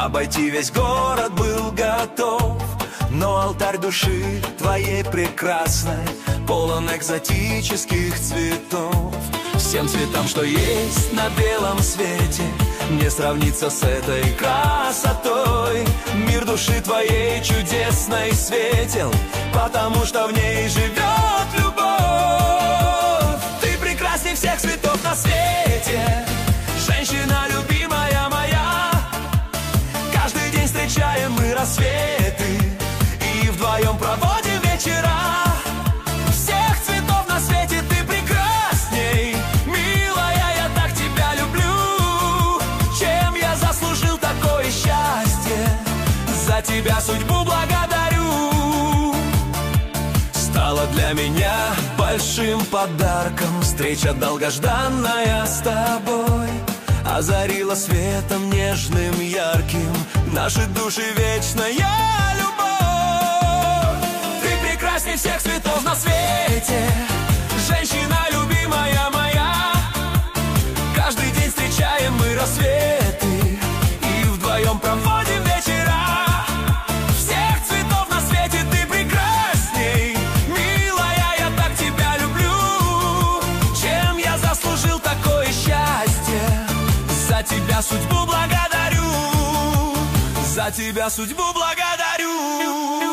обойти весь город был готов. Но алтарь души твоей прекрасной полон экзотических цветов. Всем цветам, что есть на белом свете, не сравнится с этой красотой. Мир души твоей чудесной светел, потому что в ней живет любовь. Ты прекрасней всех цветов на свете, женщина любимая моя. Каждый день встречаем мы рассветы и вдвоем проводим вечера. Всех цветов на свете ты прекрасней, милая, я так тебя люблю. Чем я заслужил такое счастье? За тебя судьбу благодарю. Стала для меня большим подарком встреча долгожданная с тобой. Озарила светом нежным, ярким наши души вечная любовь. Ты прекрасней всех цветов на свете, женщина любимая моя. Каждый день встречаем мы рассветы и вдвоем проводим вечера. Всех цветов на свете ты прекрасней, милая, я так тебя люблю. Чем я заслужил такое счастье? За тебя судьбу благодарю. За тебя судьбу благодарю.